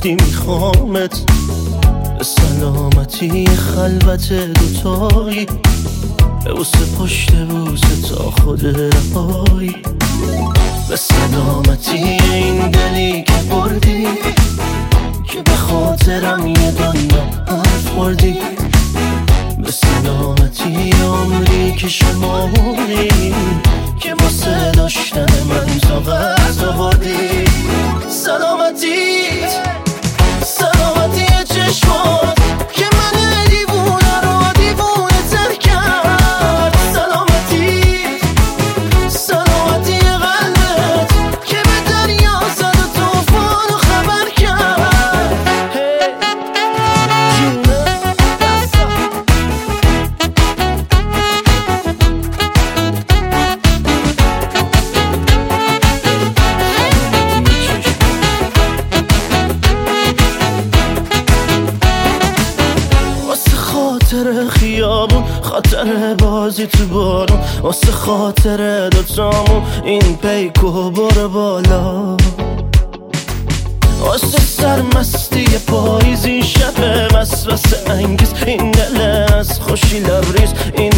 رفتی میخوامت، به سلامتی خلوت دوتایی، به بوسه پشت بوسه تا خود رهایی، به سلامتی این دلی که بردی، که به خاطرم یه دنیا حرف خوردی، به سلامتی عمری که شمردی، که واسه داشتن من طاقت آوردی. سلامتیت، سلامتی چشمات که من دیوونه رو دیوونه تر کرد. سلامتیت، سلامتی قلبت که به دریا زد و طوفان رو خبر کرد. خاطر خیابون، خاطر بازی تو بارون، واسه خاطر دوتامون این پیکو بر بالا، واسه سرمستی پاییز این شب وسوسه انگیز، این دل از خوشی لبریز، این